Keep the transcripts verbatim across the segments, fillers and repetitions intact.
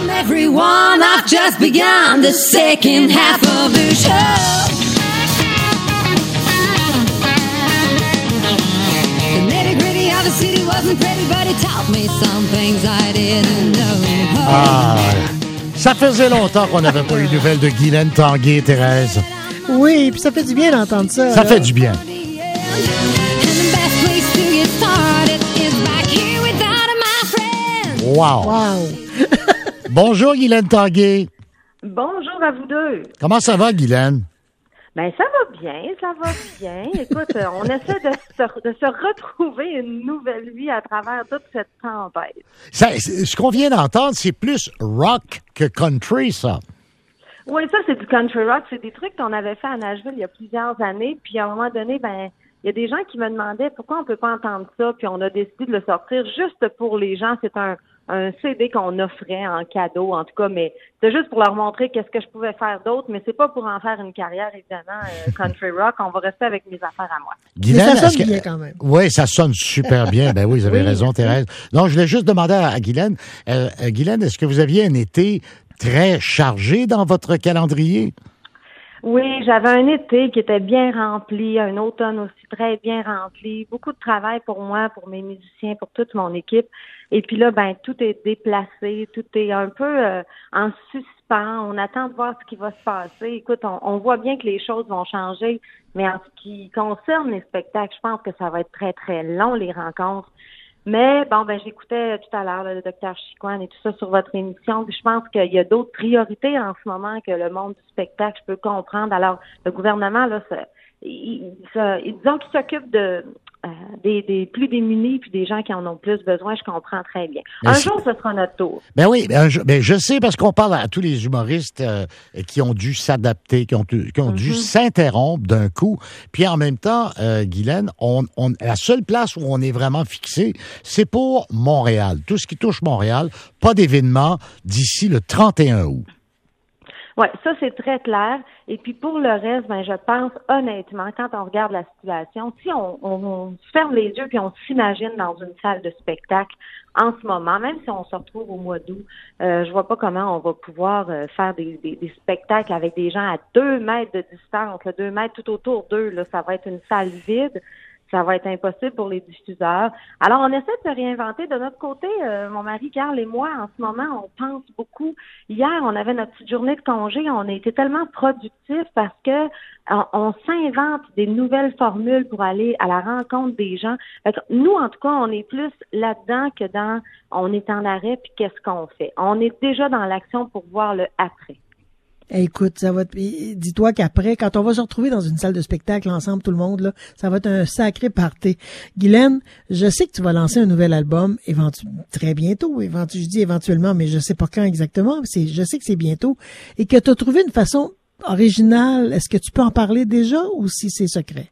Everyone, I've just begun the second half of the show. The nitty-gritty of the city wasn't pretty, but it taught me some things I didn't know. Ah, ça faisait longtemps qu'on n'avait pas eu de nouvelles de Guylaine Tanguay, Thérèse. Oui, puis ça fait du bien d'entendre ça. Ça là. fait du bien. Wow. Wow. Bonjour, Guylaine Tanguay. Bonjour à vous deux. Comment ça va, Guylaine? Ben ça va bien, ça va bien. Écoute, on essaie de se, de se retrouver une nouvelle vie à travers toute cette tempête. Ça, ce qu'on vient d'entendre, c'est plus rock que country, ça. Oui, ça, c'est du country rock. C'est des trucs qu'on avait fait à Nashville il y a plusieurs années. Puis à un moment donné, ben il y a des gens qui me demandaient pourquoi on peut pas entendre ça. Puis on a décidé de le sortir juste pour les gens. C'est un un C D qu'on offrait en cadeau, en tout cas, mais c'est juste pour leur montrer qu'est-ce que je pouvais faire d'autre, mais c'est pas pour en faire une carrière, évidemment, euh, country rock. On va rester avec mes affaires à moi. Guylaine, mais ça sonne que... bien quand même. Oui, ça sonne super bien. Ben oui, vous avez Oui. raison, Thérèse. Non, je voulais juste demander à, à Guylaine, euh, euh, Guylaine, est-ce que vous aviez un été très chargé dans votre calendrier? Oui, j'avais un été qui était bien rempli, un automne aussi très bien rempli, beaucoup de travail pour moi, pour mes musiciens, pour toute mon équipe. Et puis là, ben tout est déplacé, tout est un peu euh, en suspens. On attend de voir ce qui va se passer. Écoute, on, on voit bien que les choses vont changer, mais en ce qui concerne les spectacles, je pense que ça va être très, très long, les rencontres. Mais bon, ben j'écoutais tout à l'heure là, le docteur Chicoine et tout ça sur votre émission. Puis je pense qu'il y a d'autres priorités en ce moment que le monde du spectacle. Je peux comprendre. Alors, le gouvernement, là, ça, il, ça, disons qu'il s'occupe de euh, des, des plus démunis puis des gens qui en ont plus besoin. Je comprends très bien. Mais un c'est... jour, ce sera notre tour. Ben oui, ben je, ben je sais parce qu'on parle à tous les humoristes euh, qui ont dû s'adapter, qui ont, qui ont mm-hmm. dû s'interrompre d'un coup. Puis en même temps, euh, Guylaine, on, on, la seule place où on est vraiment fixé, c'est pour Montréal. Tout ce qui touche Montréal, pas d'événement d'ici le trente et un août. Oui, ça, c'est très clair. Et puis, pour le reste, ben, je pense, honnêtement, quand on regarde la situation, si on, on, on ferme les yeux puis on s'imagine dans une salle de spectacle en ce moment, même si on se retrouve au mois d'août, euh, je vois pas comment on va pouvoir euh, faire des, des, des spectacles avec des gens à deux mètres de distance, là, deux mètres tout autour d'eux, là, ça va être une salle vide. Ça va être impossible pour les diffuseurs. Alors, on essaie de se réinventer. De notre côté, euh, mon mari Carl et moi, en ce moment, on pense beaucoup. Hier, on avait notre petite journée de congé. On a été tellement productifs parce que on, on s'invente des nouvelles formules pour aller à la rencontre des gens. Fait que nous, en tout cas, on est plus là-dedans que dans on est en arrêt puis qu'est-ce qu'on fait. On est déjà dans l'action pour voir le après. Écoute, ça va. Te... Dis-toi qu'après, quand on va se retrouver dans une salle de spectacle ensemble, tout le monde là, ça va être un sacré party. Guylaine, je sais que tu vas lancer un nouvel album éventu... très bientôt. Éventu... Je dis éventuellement, mais je sais pas quand exactement. C'est, je sais que c'est bientôt et que tu as trouvé une façon originale. Est-ce que tu peux en parler déjà ou si c'est secret?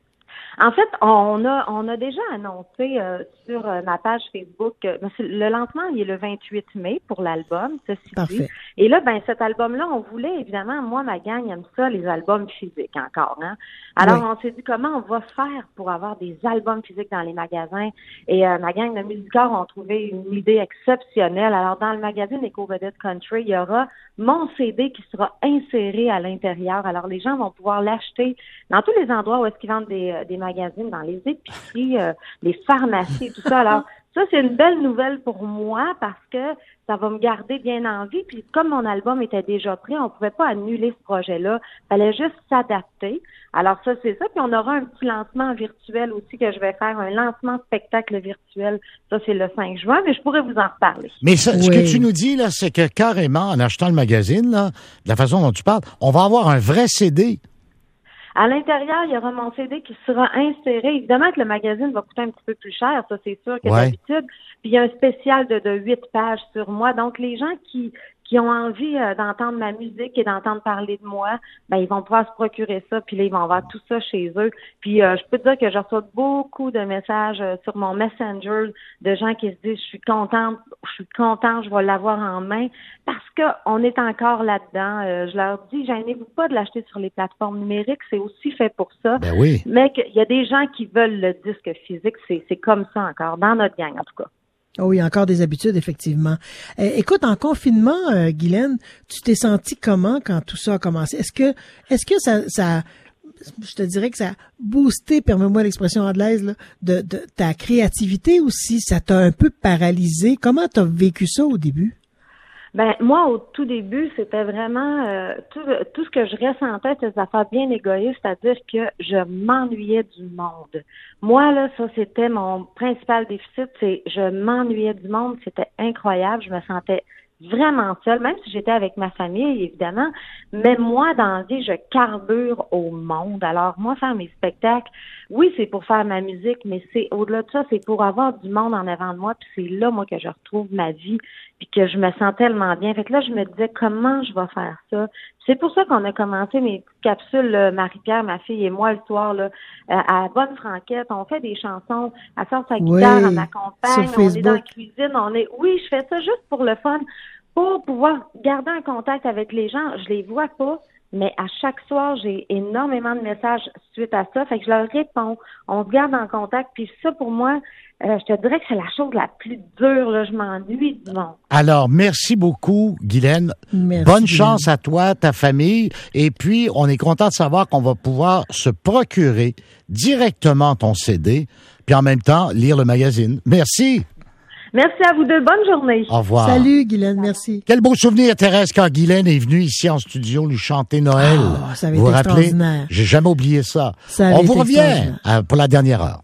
En fait, on a on a déjà annoncé euh, sur euh, ma page Facebook euh, le lancement, il est le vingt-huit mai pour l'album, ceci Parfait. dit. Et là, ben cet album-là, on voulait évidemment, moi, ma gang aime ça, les albums physiques encore, hein. Alors, oui. On s'est dit comment on va faire pour avoir des albums physiques dans les magasins. Et euh, ma gang de musicars ont trouvé une idée exceptionnelle. Alors, dans le magazine Éco-Vedette Country, il y aura mon C D qui sera inséré à l'intérieur. Alors, les gens vont pouvoir l'acheter dans tous les endroits où est-ce qu'ils vendent des, des magazines, dans les épiceries, euh, les pharmacies, tout ça. Alors, ça, c'est une belle nouvelle pour moi parce que ça va me garder bien en vie. Puis, comme mon album était déjà prêt, on pouvait pas annuler ce projet-là. Il fallait juste s'adapter. Alors, ça, c'est ça. Puis, on aura un petit lancement virtuel aussi que je vais faire, un lancement spectacle virtuel. Ça, c'est le cinq juin, mais je pourrais vous en reparler. Mais ça, oui. ce que tu nous dis, là, c'est que carrément, en achetant le magazine, là, de la façon dont tu parles, on va avoir un vrai C D. À l'intérieur, il y aura mon C D qui sera inséré. Évidemment que le magazine va coûter un petit peu plus cher, ça c'est sûr que ouais. d'habitude. Puis il y a un spécial de, de huit pages sur moi. Donc les gens qui qui ont envie euh, d'entendre ma musique et d'entendre parler de moi, ben ils vont pouvoir se procurer ça, puis là, ils vont avoir tout ça chez eux. Puis euh, je peux te dire que je reçois beaucoup de messages euh, sur mon Messenger de gens qui se disent « Je suis contente, je suis content, je vais l'avoir en main » parce que on est encore là-dedans. Euh, je leur dis « Gênez-vous pas de l'acheter sur les plateformes numériques, c'est aussi fait pour ça. Ben oui. » Mais qu'il y a des gens qui veulent le disque physique, c'est, c'est comme ça encore, dans notre gang en tout cas. Oh, il y a encore des habitudes, effectivement. Euh, écoute, en confinement, euh, Guylaine, tu t'es senti comment quand tout ça a commencé? Est-ce que, est-ce que ça, ça, je te dirais que ça a boosté, permets-moi l'expression anglaise, là, de, de ta créativité aussi? Ça t'a un peu paralysé. Comment t'as vécu ça au début? Ben moi, au tout début, c'était vraiment euh, tout, tout ce que je ressentais, c'était des affaires bien égoïstes, c'est-à-dire que je m'ennuyais du monde. Moi, là, ça, c'était mon principal déficit, c'est je m'ennuyais du monde, c'était incroyable, je me sentais vraiment seule, même si j'étais avec ma famille, évidemment, mais moi, dans la vie, je carbure au monde. Alors, moi, faire mes spectacles, oui, c'est pour faire ma musique, mais c'est au-delà de ça, c'est pour avoir du monde en avant de moi, puis c'est là, moi, que je retrouve ma vie, puis que je me sens tellement bien. Fait que là, je me disais, comment je vais faire ça? C'est pour ça qu'on a commencé mes petites capsules, là, Marie-Pierre, ma fille et moi, le soir, là, à Bonne Franquette. On fait des chansons, elle sort sa guitare, Oui, elle m'accompagne, sur on est dans la Facebook. cuisine, on est, oui, je fais ça juste pour le fun, pour pouvoir garder un contact avec les gens. Je les vois pas, mais à chaque soir, j'ai énormément de messages suite à ça. Fait que je leur réponds. On se garde en contact. Puis ça, pour moi, euh, je te dirais que c'est la chose la plus dure. Là. Je m'ennuie du monde. Alors, merci beaucoup, Guylaine. Merci, Bonne Guylaine. chance à toi, ta famille. Et puis, on est content de savoir qu'on va pouvoir se procurer directement ton C D, puis en même temps, lire le magazine. Merci. Merci à vous deux. Bonne journée. Au revoir. Salut, Guylaine, merci. Quel beau souvenir, Thérèse, quand Guylaine est venue ici en studio lui chanter Noël. Ah, ça avait vous vous été rappelez? extraordinaire. J'ai jamais oublié ça. Ça avait On été vous revient extraordinaire. euh, pour la dernière heure.